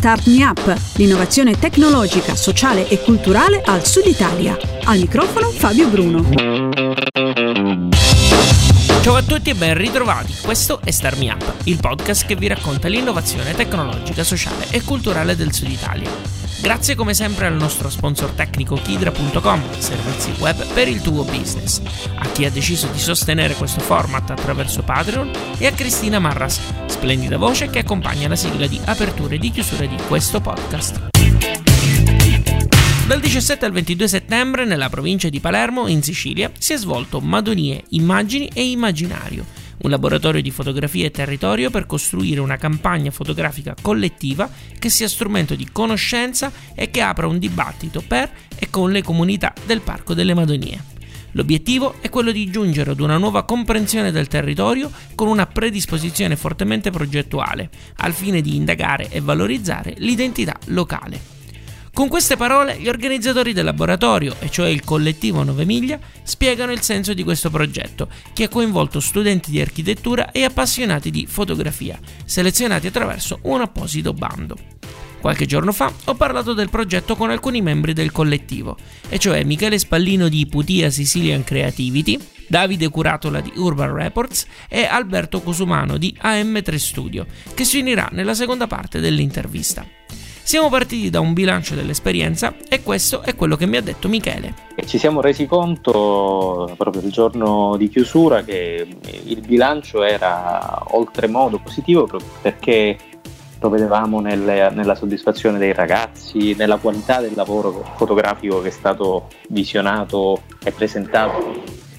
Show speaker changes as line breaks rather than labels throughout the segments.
Start Me Up, l'innovazione tecnologica, sociale e culturale al Sud Italia. Al microfono Fabio Bruno.
Ciao a tutti e ben ritrovati, questo è Start Me Up, il podcast che vi racconta l'innovazione tecnologica, sociale e culturale del Sud Italia. Grazie come sempre al nostro sponsor tecnico Kidra.com, servizi web per il tuo business, a chi ha deciso di sostenere questo format attraverso Patreon e a Cristina Marras, splendida voce che accompagna la sigla di apertura e di chiusura di questo podcast. Dal 17 al 22 settembre nella provincia di Palermo, in Sicilia, si è svolto Madonie, Immagini e Immaginario, un laboratorio di fotografia e territorio per costruire una campagna fotografica collettiva che sia strumento di conoscenza e che apra un dibattito per e con le comunità del Parco delle Madonie. L'obiettivo è quello di giungere ad una nuova comprensione del territorio con una predisposizione fortemente progettuale, al fine di indagare e valorizzare l'identità locale. Con queste parole, gli organizzatori del laboratorio, e cioè il collettivo 9 Miglia, spiegano il senso di questo progetto, che ha coinvolto studenti di architettura e appassionati di fotografia, selezionati attraverso un apposito bando. Qualche giorno fa ho parlato del progetto con alcuni membri del collettivo, e cioè Michele Spallino di Putia Sicilian Creativity, Davide Curatola di Urban Reports e Alberto Cosumano di AM3 Studio, che si unirà nella seconda parte dell'intervista. Siamo partiti da un bilancio dell'esperienza e questo è quello che mi ha detto Michele.
Ci siamo resi conto proprio il giorno di chiusura che il bilancio era oltremodo positivo proprio perché lo vedevamo nella soddisfazione dei ragazzi, nella qualità del lavoro fotografico che è stato visionato e presentato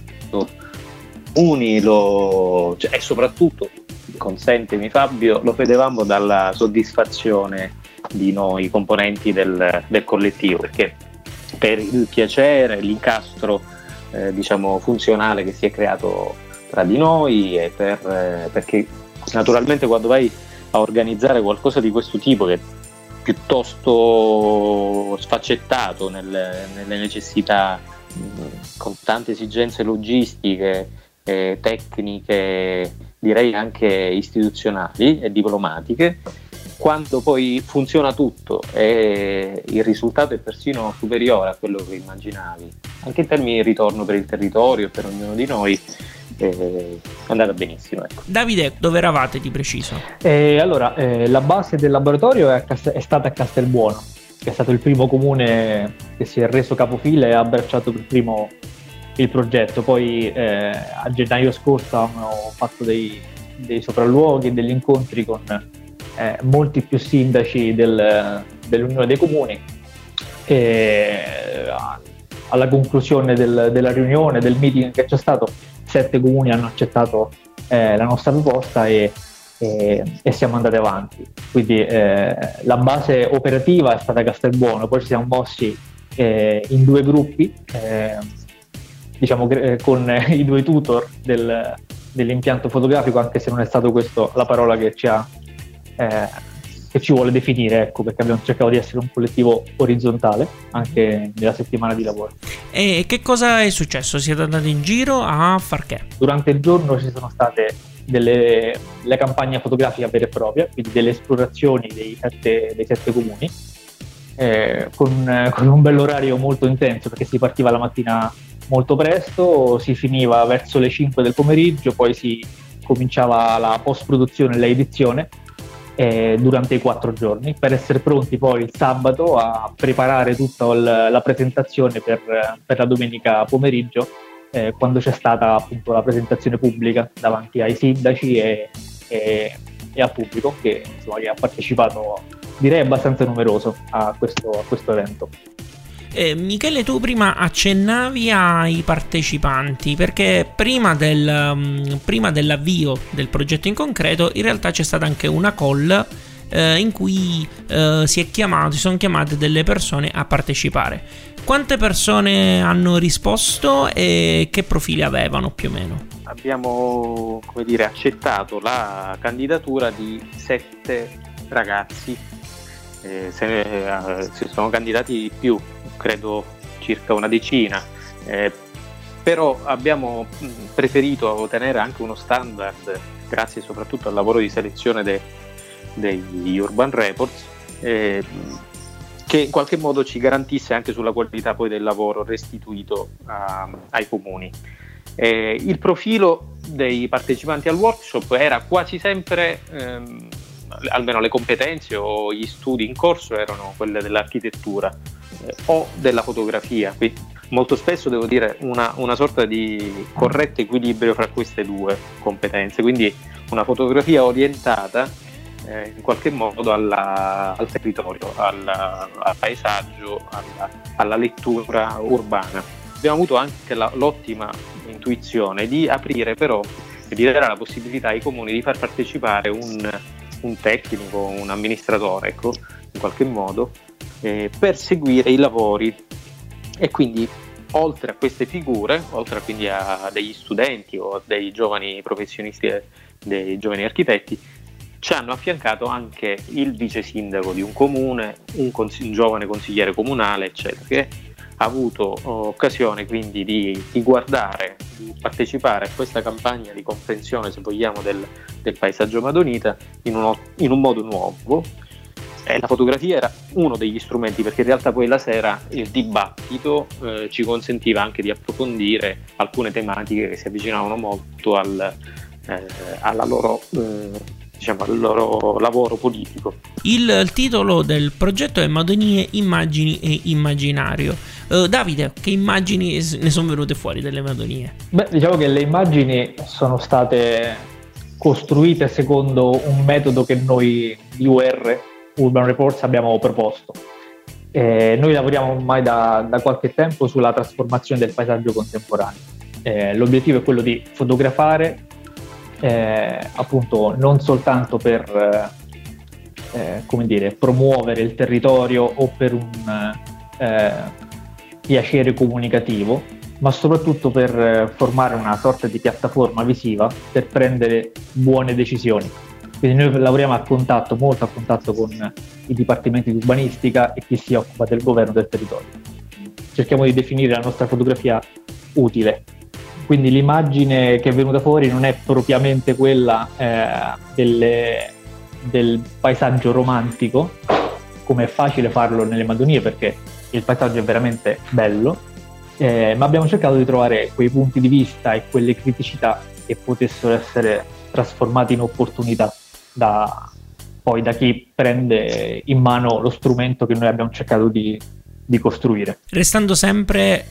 e soprattutto, consentimi Fabio, lo vedevamo dalla soddisfazione di noi componenti del collettivo, perché per il piacere, l'incastro funzionale che si è creato tra di noi e perché naturalmente quando vai a organizzare qualcosa di questo tipo che è piuttosto sfaccettato nelle necessità, con tante esigenze logistiche, tecniche, direi anche istituzionali e diplomatiche, quando poi funziona tutto e il risultato è persino superiore a quello che immaginavi, anche in termini di ritorno per il territorio e per ognuno di noi, è andata benissimo. Ecco.
Davide, dove eravate di preciso?
La base del laboratorio è stata a Castelbuono, che è stato il primo comune che si è reso capofila e ha abbracciato per primo il progetto. Poi a gennaio scorso hanno fatto dei sopralluoghi e degli incontri con molti più sindaci dell'Unione dei Comuni e alla conclusione della riunione, del meeting che c'è stato, 7 comuni hanno accettato la nostra proposta e siamo andati avanti. Quindi la base operativa è stata Castelbuono, poi ci siamo mossi in 2 gruppi, con i 2 tutor dell'impianto fotografico, anche se non è stato questo la parola che ci vuole definire, ecco, perché abbiamo cercato di essere un collettivo orizzontale anche nella settimana di lavoro.
E che cosa è successo? Siete andati in giro a far che?
Durante il giorno ci sono state le campagne fotografiche vera e propria, quindi delle esplorazioni dei 7 comuni, con un bell'orario molto intenso, perché si partiva la mattina molto presto, si finiva verso le 5 del pomeriggio, poi si cominciava la post-produzione e la edizione durante i 4 giorni, per essere pronti poi il sabato a preparare tutta la presentazione per la domenica pomeriggio, quando c'è stata appunto la presentazione pubblica davanti ai sindaci e al pubblico che ha partecipato, direi abbastanza numeroso, a questo evento.
Michele, tu prima accennavi ai partecipanti, perché prima dell'avvio del progetto in concreto in realtà c'è stata anche una call in cui si sono chiamate delle persone a partecipare. Quante persone hanno risposto e che profili avevano più o meno?
Abbiamo accettato la candidatura di 7 ragazzi, si sono candidati di più, credo circa una decina, però abbiamo preferito tenere anche uno standard grazie soprattutto al lavoro di selezione degli Urban Reports, che in qualche modo ci garantisse anche sulla qualità poi del lavoro restituito ai comuni. Il profilo dei partecipanti al workshop era quasi sempre, almeno le competenze o gli studi in corso erano quelle dell'architettura o della fotografia, quindi molto spesso devo dire una sorta di corretto equilibrio fra queste due competenze, quindi una fotografia orientata in qualche modo al territorio, al paesaggio, alla lettura urbana. Abbiamo avuto anche l'ottima intuizione di aprire però e di dare la possibilità ai comuni di far partecipare un tecnico, un amministratore, ecco, in qualche modo, per seguire i lavori. E quindi oltre a queste figure, oltre quindi a degli studenti o dei giovani professionisti, dei giovani architetti, ci hanno affiancato anche il vice sindaco di un comune, un giovane consigliere comunale, eccetera, che ha avuto occasione quindi di guardare, di partecipare a questa campagna di comprensione, se vogliamo, del paesaggio madonita in un modo nuovo. La fotografia era uno degli strumenti, perché in realtà poi la sera il dibattito ci consentiva anche di approfondire alcune tematiche che si avvicinavano molto al loro lavoro politico.
Il titolo del progetto è Madonie, immagini e immaginario. Davide, che immagini ne sono venute fuori delle Madonie? Beh,
diciamo che le immagini sono state costruite secondo un metodo che noi di Urban Reports abbiamo proposto. Noi lavoriamo ormai da qualche tempo sulla trasformazione del paesaggio contemporaneo. L'obiettivo è quello di fotografare appunto non soltanto per promuovere il territorio o per un piacere comunicativo, ma soprattutto per formare una sorta di piattaforma visiva per prendere buone decisioni. Quindi noi lavoriamo molto a contatto con i dipartimenti di urbanistica e chi si occupa del governo del territorio. Cerchiamo di definire la nostra fotografia utile. Quindi l'immagine che è venuta fuori non è propriamente quella del paesaggio romantico, come è facile farlo nelle Madonie perché il paesaggio è veramente bello, ma abbiamo cercato di trovare quei punti di vista e quelle criticità che potessero essere trasformate in opportunità da chi prende in mano lo strumento che noi abbiamo cercato di costruire.
Restando sempre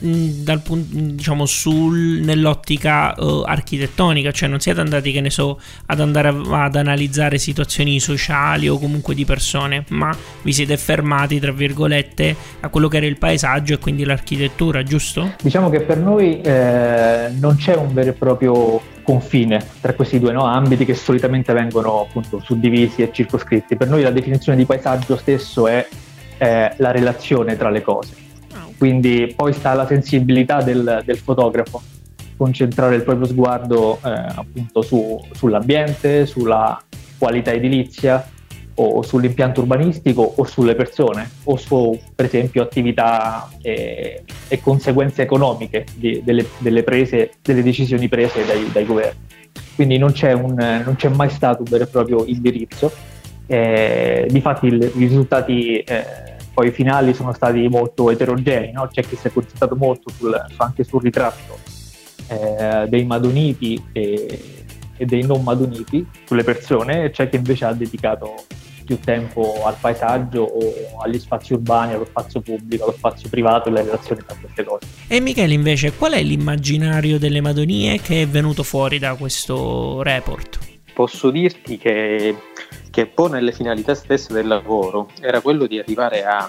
nell'ottica architettonica, cioè non siete andati, che ne so, ad andare ad analizzare situazioni sociali o comunque di persone, ma vi siete fermati, tra virgolette, a quello che era il paesaggio e quindi l'architettura, giusto?
Diciamo che per noi non c'è un vero e proprio confine tra questi due ambiti che solitamente vengono appunto suddivisi e circoscritti. Per noi la definizione di paesaggio stesso è la relazione tra le cose, quindi poi sta alla sensibilità del fotografo concentrare il proprio sguardo appunto sull'ambiente, sulla qualità edilizia o sull'impianto urbanistico o sulle persone o su per esempio attività e conseguenze economiche delle decisioni prese dai governi. Quindi non c'è mai stato un vero e proprio indirizzo. Difatti i risultati poi finali sono stati molto eterogenei, no? C'è chi si è concentrato molto anche sul ritratto dei madoniti e dei non madoniti, sulle persone, e c'è chi invece ha dedicato più tempo al paesaggio o agli spazi urbani, allo spazio pubblico, allo spazio privato e alle relazioni tra queste cose.
E Michele invece, qual è l'immaginario delle Madonie che è venuto fuori da questo report?
Posso dirti che un po' nelle finalità stesse del lavoro era quello di arrivare a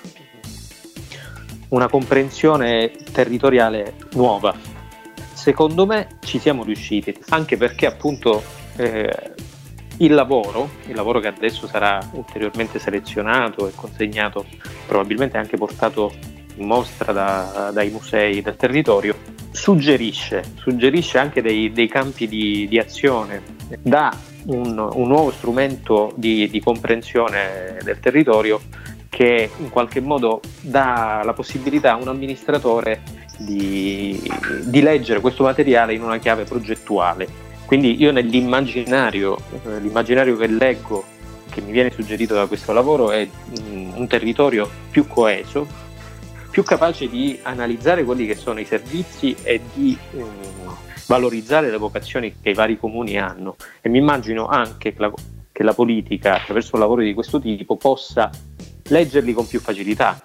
una comprensione territoriale nuova. Secondo me ci siamo riusciti, anche perché appunto il lavoro che adesso sarà ulteriormente selezionato e consegnato, probabilmente anche portato in mostra dai musei del territorio, suggerisce anche dei campi di azione, dà un nuovo strumento di comprensione del territorio che in qualche modo dà la possibilità a un amministratore di leggere questo materiale in una chiave progettuale. Quindi io nell'immaginario che leggo, che mi viene suggerito da questo lavoro è un territorio più coeso, più capace di analizzare quelli che sono i servizi e di valorizzare le vocazioni che i vari comuni hanno, e mi immagino anche che la politica, attraverso lavori di questo tipo, possa leggerli con più facilità.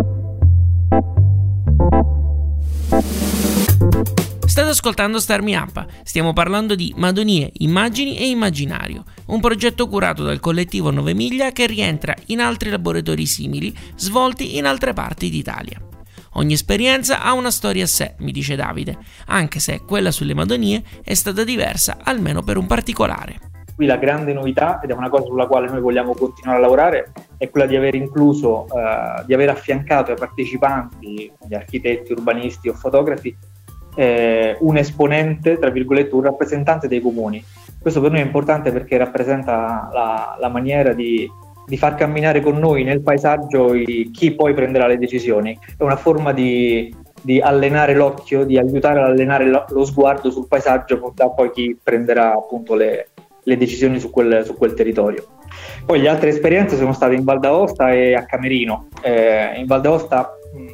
State ascoltando Start Me Up, stiamo parlando di Madonie, immagini e immaginario, un progetto curato dal collettivo 9 Miglia che rientra in altri laboratori simili svolti in altre parti d'Italia. Ogni esperienza ha una storia a sé, mi dice Davide, anche se quella sulle Madonie è stata diversa almeno per un particolare.
Qui la grande novità, ed è una cosa sulla quale noi vogliamo continuare a lavorare, è quella di aver incluso, di aver affiancato ai partecipanti, gli architetti, urbanisti o fotografi, un esponente, tra virgolette, un rappresentante dei comuni. Questo per noi è importante perché rappresenta la maniera di far camminare con noi nel paesaggio chi poi prenderà le decisioni. È una forma di allenare l'occhio, di aiutare ad allenare lo sguardo sul paesaggio da poi chi prenderà appunto le decisioni su quel territorio. Poi le altre esperienze sono state in Val d'Aosta e a Camerino. In Val d'Aosta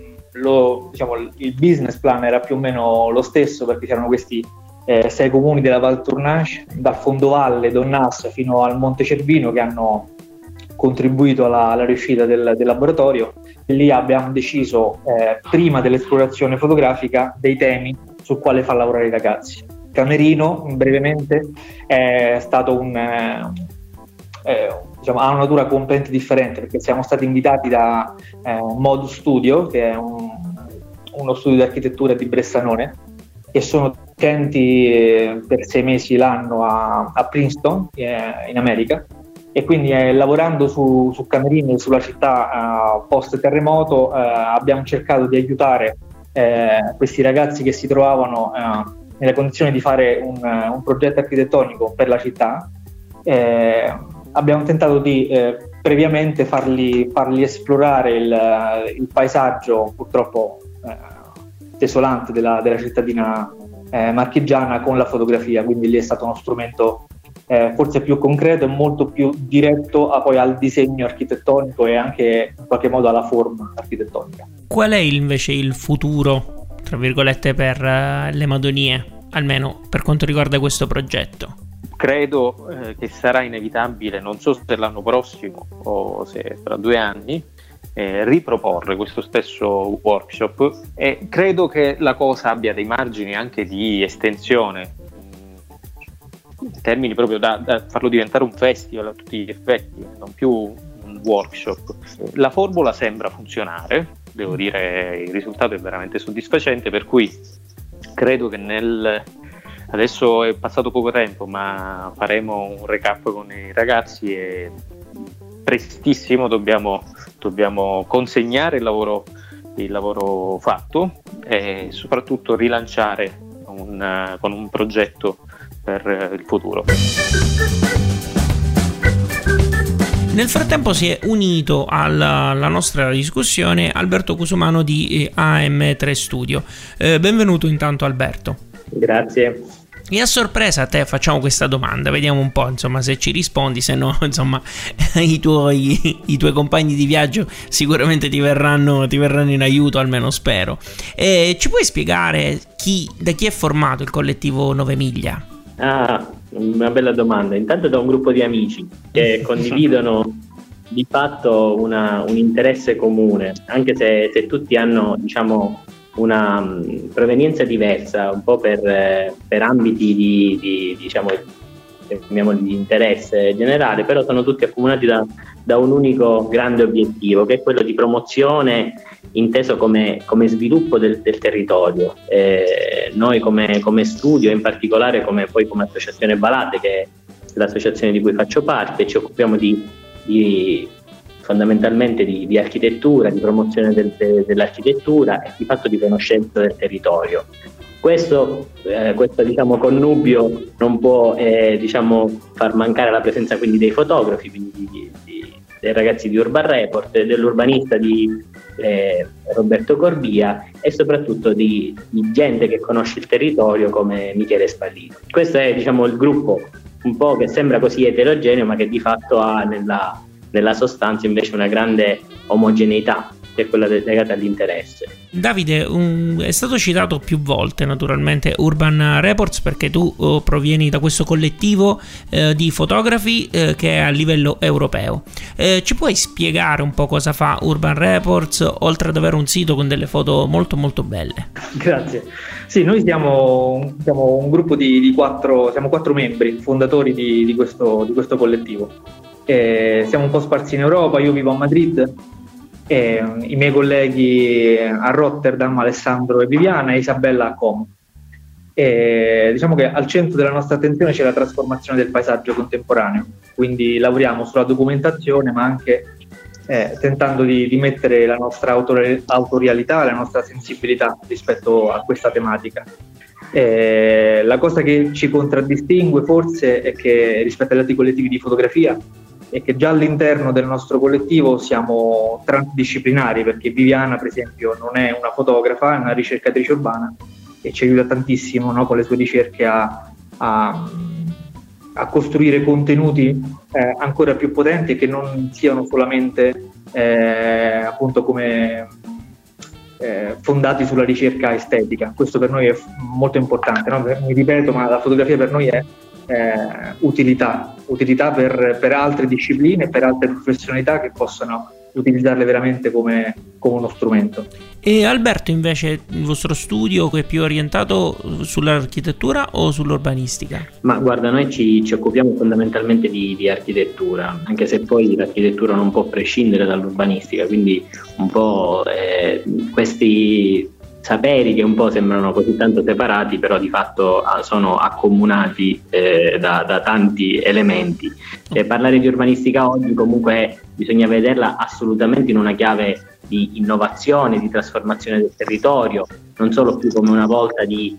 il business plan era più o meno lo stesso, perché c'erano questi 6 comuni della Val Tournage, da Fondovalle, Donnas fino al Monte Cervino, che hanno contribuito alla riuscita del laboratorio. E lì abbiamo deciso, prima dell'esplorazione fotografica, dei temi su quale far lavorare i ragazzi. Camerino, brevemente, è stato ha una natura completamente differente, perché siamo stati invitati da Mod Studio, che è uno studio di architettura di Bressanone, che sono docenti per 6 mesi l'anno a Princeton, in America, e quindi lavorando su Camerino e sulla città post terremoto abbiamo cercato di aiutare questi ragazzi che si trovavano nella condizione di fare un progetto architettonico per la città. Abbiamo tentato di previamente farli esplorare il paesaggio purtroppo desolante della cittadina marchigiana con la fotografia, quindi lì è stato uno strumento forse più concreto e molto più diretto poi al disegno architettonico e anche in qualche modo alla forma architettonica.
Qual è invece il futuro, tra virgolette, per le Madonie, almeno per quanto riguarda questo progetto?
Credo che sarà inevitabile, non so se l'anno prossimo o se tra 2 anni, riproporre questo stesso workshop, e credo che la cosa abbia dei margini anche di estensione, in termini proprio da farlo diventare un festival a tutti gli effetti, non più un workshop. La formula sembra funzionare, devo dire, il risultato è veramente soddisfacente, per cui credo che adesso è passato poco tempo, ma faremo un recap con i ragazzi e prestissimo dobbiamo consegnare il lavoro fatto e soprattutto rilanciare con un progetto per il futuro.
Nel frattempo si è unito alla nostra discussione Alberto Cusumano di AM3 Studio. Benvenuto intanto Alberto.
Grazie.
E a sorpresa a te facciamo questa domanda, vediamo un po' insomma se ci rispondi, se no insomma i tuoi compagni di viaggio sicuramente ti verranno in aiuto, almeno spero. Ci puoi spiegare da chi è formato il collettivo 9 Miglia?
Una bella domanda. Intanto da un gruppo di amici che condividono di fatto un interesse comune, anche se tutti hanno, diciamo, una provenienza diversa, un po' per ambiti di interesse generale, però sono tutti accomunati da un unico grande obiettivo, che è quello di promozione inteso come sviluppo del territorio. Noi come studio, in particolare come associazione Balate, che è l'associazione di cui faccio parte, ci occupiamo fondamentalmente di architettura, di promozione dell'architettura e di fatto di conoscenza del territorio. Questo connubio non può far mancare la presenza quindi dei fotografi, quindi dei ragazzi di Urban Report, dell'urbanista di Roberto Corbia e soprattutto di gente che conosce il territorio come Michele Spallino. Questo è il gruppo un po' che sembra così eterogeneo, ma che di fatto ha nella sostanza invece una grande omogeneità, che è quella legata all'interesse.
Davide, è stato citato più volte naturalmente Urban Reports, perché tu provieni da questo collettivo di fotografi che è a livello europeo. Ci puoi spiegare un po' cosa fa Urban Reports, oltre ad avere un sito con delle foto molto molto belle?
Grazie. Sì, noi siamo un gruppo di 4, siamo 4 membri fondatori di questo collettivo. Siamo un po' sparsi in Europa, io vivo a Madrid, i miei colleghi a Rotterdam, Alessandro e Viviana, e Isabella a Como. Diciamo che al centro della nostra attenzione c'è la trasformazione del paesaggio contemporaneo, quindi lavoriamo sulla documentazione, ma anche tentando di mettere la nostra autorialità, la nostra sensibilità rispetto a questa tematica. La cosa che ci contraddistingue forse è che rispetto agli altri collettivi di fotografia è che già all'interno del nostro collettivo siamo transdisciplinari, perché Viviana per esempio non è una fotografa, è una ricercatrice urbana e ci aiuta tantissimo, no, con le sue ricerche a costruire contenuti ancora più potenti e che non siano solamente appunto come fondati sulla ricerca estetica. Questo per noi è molto importante, no? Mi ripeto, ma la fotografia per noi è utilità per altre discipline, per altre professionalità che possano utilizzarle veramente come uno strumento.
E Alberto, invece, il vostro studio è più orientato sull'architettura o sull'urbanistica?
Ma guarda, noi ci occupiamo fondamentalmente di architettura, anche se poi l'architettura non può prescindere dall'urbanistica, quindi un po' questi saperi che un po' sembrano così tanto separati, però di fatto sono accomunati da tanti elementi. Parlare di urbanistica oggi comunque bisogna vederla assolutamente in una chiave di innovazione, di trasformazione del territorio, non solo più come una volta di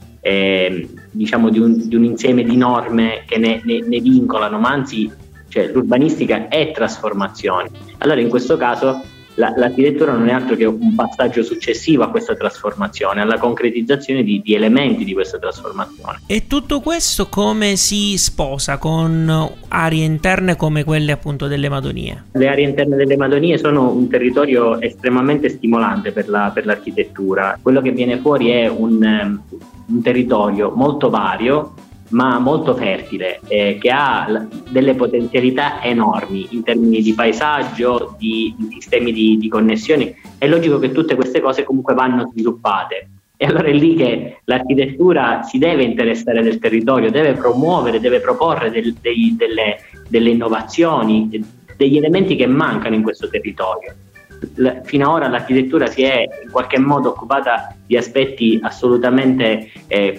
un insieme di norme che ne vincolano, ma anzi, cioè, l'urbanistica è trasformazione. Allora in questo caso l'architettura non è altro che un passaggio successivo a questa trasformazione, alla concretizzazione di elementi di questa trasformazione.
E tutto questo come si sposa con aree interne come quelle appunto delle Madonie?
Le aree interne delle Madonie sono un territorio estremamente stimolante per l'architettura. Quello che viene fuori è un territorio molto vario, ma molto fertile, che ha delle potenzialità enormi in termini di paesaggio, di sistemi di connessioni. È logico che tutte queste cose comunque vanno sviluppate, e allora è lì che l'architettura si deve interessare del territorio, deve promuovere, deve proporre delle innovazioni, degli elementi che mancano in questo territorio. Fino ad ora l'architettura si è in qualche modo occupata di aspetti assolutamente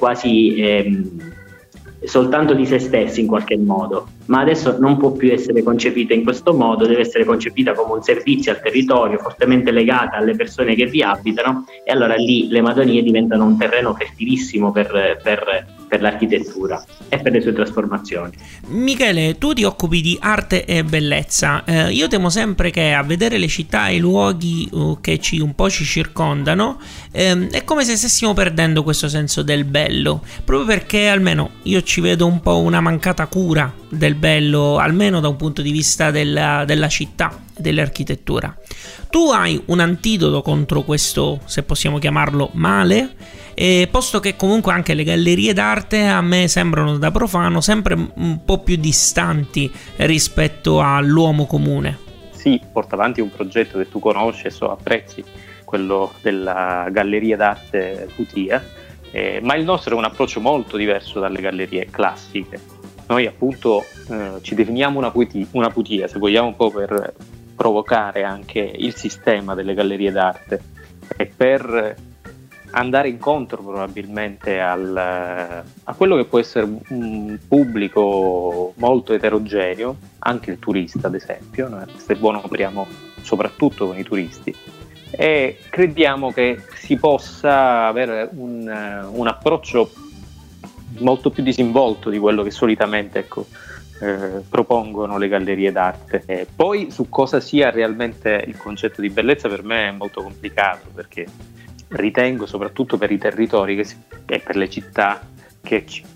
quasi soltanto di se stessi in qualche modo, ma adesso non può più essere concepita in questo modo, deve essere concepita come un servizio al territorio, fortemente legata alle persone che vi abitano, e allora lì le Madonie diventano un terreno fertilissimo per l'architettura e per le sue trasformazioni.
Michele, tu ti occupi di arte e bellezza. Io temo sempre che a vedere le città e i luoghi che un po' ci circondano è come se stessimo perdendo questo senso del bello, proprio perché almeno io ci vedo un po' una mancata cura del bello, almeno da un punto di vista della città, dell'architettura. Tu hai un antidoto contro questo, se possiamo chiamarlo, male? Posto che comunque anche le gallerie d'arte a me sembrano da profano sempre un po' più distanti rispetto all'uomo comune.
Sì, porta avanti un progetto che tu conosci e apprezzi, quello della Galleria d'Arte Putia, ma il nostro è un approccio molto diverso dalle gallerie classiche. Noi appunto ci definiamo una putia, se vogliamo, un po' per provocare anche il sistema delle gallerie d'arte e per andare incontro probabilmente a quello che può essere un pubblico molto eterogeneo, anche il turista ad esempio. Noi a Castelbuono operiamo soprattutto con i turisti e crediamo che si possa avere un approccio molto più disinvolto di quello che solitamente propongono le gallerie d'arte. Poi su cosa sia realmente il concetto di bellezza per me è molto complicato, perché ritengo, soprattutto per i territori e per le città che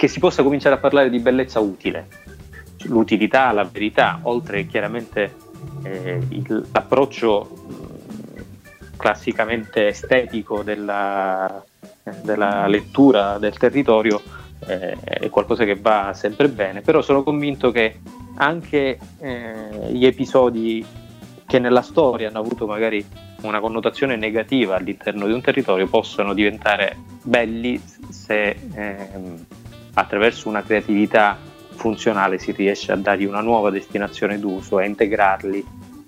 che si possa cominciare a parlare di bellezza utile, l'utilità, la verità, oltre chiaramente l'approccio classicamente estetico della lettura del territorio è qualcosa che va sempre bene, però sono convinto che anche gli episodi che nella storia hanno avuto magari una connotazione negativa all'interno di un territorio possono diventare belli se attraverso una creatività funzionale si riesce a dargli una nuova destinazione d'uso e integrarli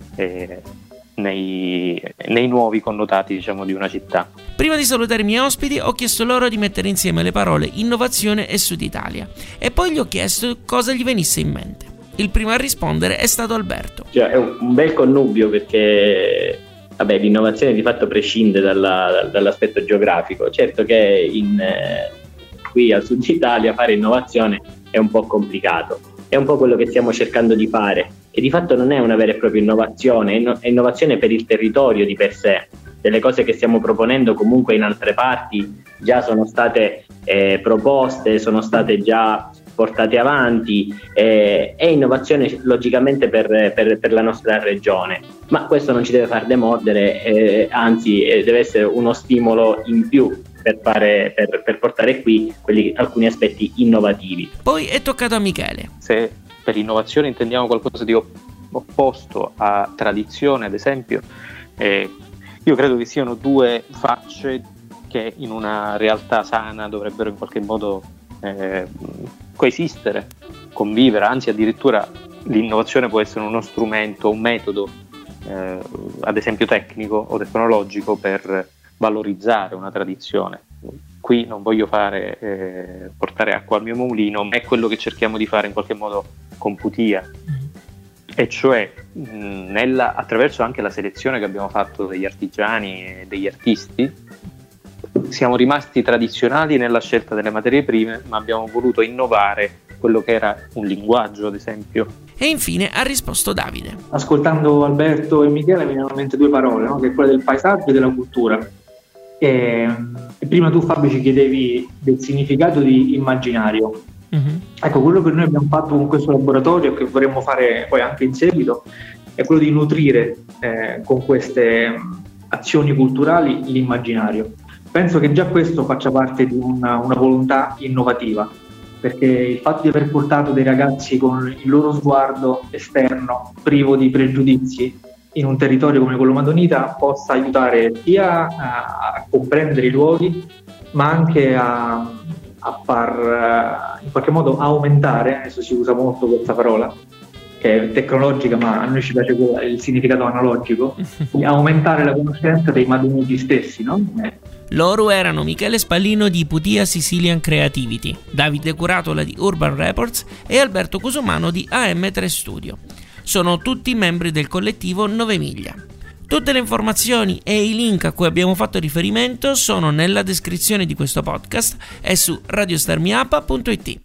nei nuovi connotati, diciamo, di una città.
Prima di salutare i miei ospiti ho chiesto loro di mettere insieme le parole innovazione e Sud Italia e poi gli ho chiesto cosa gli venisse in mente. Il primo a rispondere è stato Alberto.
È un bel connubio, perché l'innovazione di fatto prescinde dall'aspetto geografico. Certo che qui al Sud Italia fare innovazione è un po' complicato, è un po' quello che stiamo cercando di fare, che di fatto non è una vera e propria innovazione, è innovazione per il territorio di per sé. Delle cose che stiamo proponendo comunque in altre parti già sono state proposte, sono state già portate avanti, è innovazione logicamente per la nostra regione, ma questo non ci deve far demordere, anzi deve essere uno stimolo in più per portare qui alcuni aspetti innovativi.
Poi è toccato a Michele.
Se per innovazione intendiamo qualcosa di opposto a tradizione, ad esempio, io credo che siano due facce che in una realtà sana dovrebbero in qualche modo coesistere, convivere, anzi addirittura l'innovazione può essere uno strumento, un metodo, ad esempio tecnico o tecnologico, per valorizzare una tradizione. Qui non voglio portare acqua al mio mulino, ma è quello che cerchiamo di fare in qualche modo con Putia, e cioè attraverso anche la selezione che abbiamo fatto degli artigiani e degli artisti. Siamo rimasti tradizionali nella scelta delle materie prime, ma abbiamo voluto innovare quello che era un linguaggio, ad esempio.
E infine ha risposto Davide.
Ascoltando Alberto e Michele mi vengono in mente due parole, no? Che è quella del paesaggio e della cultura. E prima tu, Fabio, ci chiedevi del significato di immaginario. Mm-hmm. Ecco, quello che noi abbiamo fatto con questo laboratorio e che vorremmo fare poi anche in seguito è quello di nutrire con queste azioni culturali l'immaginario. Penso che già questo faccia parte di una volontà innovativa, perché il fatto di aver portato dei ragazzi con il loro sguardo esterno, privo di pregiudizi, in un territorio come quello Madonita, possa aiutare sia a comprendere i luoghi, ma anche a far in qualche modo aumentare, adesso si usa molto questa parola, che è tecnologica, ma a noi ci piace il significato analogico, di aumentare la conoscenza dei madoniti stessi, no?
Loro erano Michele Spallino di Putia Sicilian Creativity, Davide Curatola di Urban Reports e Alberto Cusumano di AM3 Studio. Sono tutti membri del collettivo 9 Miglia. Tutte le informazioni e i link a cui abbiamo fatto riferimento sono nella descrizione di questo podcast e su radiostarmiup.it.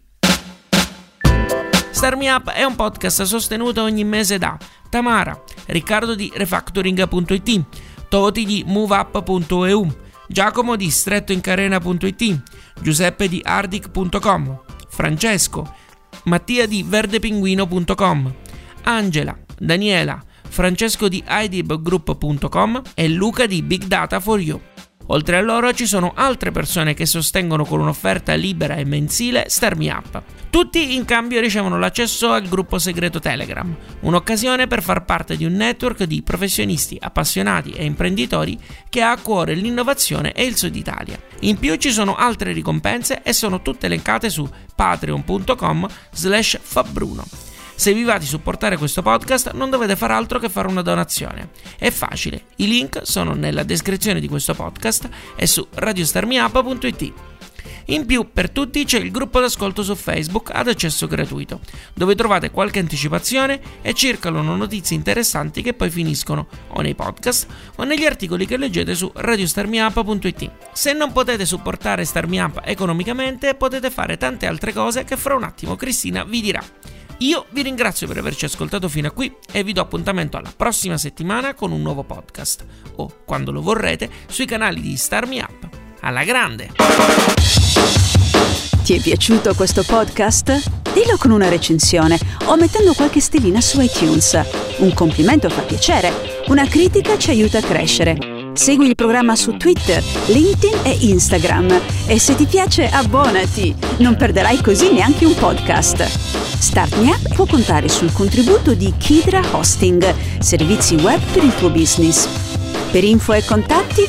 Start Me Up è un podcast sostenuto ogni mese da Tamara, Riccardo di Refactoring.it, Toti di MoveUp.eu, Giacomo di strettoincarena.it, Giuseppe di Ardic.com, Francesco, Mattia di verdepinguino.com, Angela, Daniela, Francesco di idibgroup.com e Luca di Big Data for You. Oltre a loro ci sono altre persone che sostengono con un'offerta libera e mensile Start Me Up. Tutti in cambio ricevono l'accesso al gruppo segreto Telegram, un'occasione per far parte di un network di professionisti, appassionati e imprenditori che ha a cuore l'innovazione e il Sud Italia. In più ci sono altre ricompense e sono tutte elencate su patreon.com/fabbruno. Se vi va di supportare questo podcast non dovete fare altro che fare una donazione. È facile, i link sono nella descrizione di questo podcast e su radiostarmiup.it. In più, per tutti c'è il gruppo d'ascolto su Facebook ad accesso gratuito, dove trovate qualche anticipazione e circolano notizie interessanti che poi finiscono o nei podcast o negli articoli che leggete su radiostarmiup.it. Se non potete supportare Start Me Up economicamente, potete fare tante altre cose che fra un attimo Cristina vi dirà. Io vi ringrazio per averci ascoltato fino a qui e vi do appuntamento alla prossima settimana con un nuovo podcast o, quando lo vorrete, sui canali di Start Me Up. Alla grande!
Ti è piaciuto questo podcast? Dillo con una recensione o mettendo qualche stellina su iTunes. Un complimento fa piacere, una critica ci aiuta a crescere. Segui il programma su Twitter, LinkedIn e Instagram. E se ti piace, abbonati! Non perderai così neanche un podcast. Start Me Up può contare sul contributo di Kidra Hosting, servizi web per il tuo business. Per info e contatti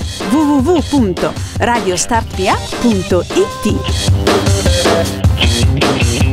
www.radiostartmeup.it.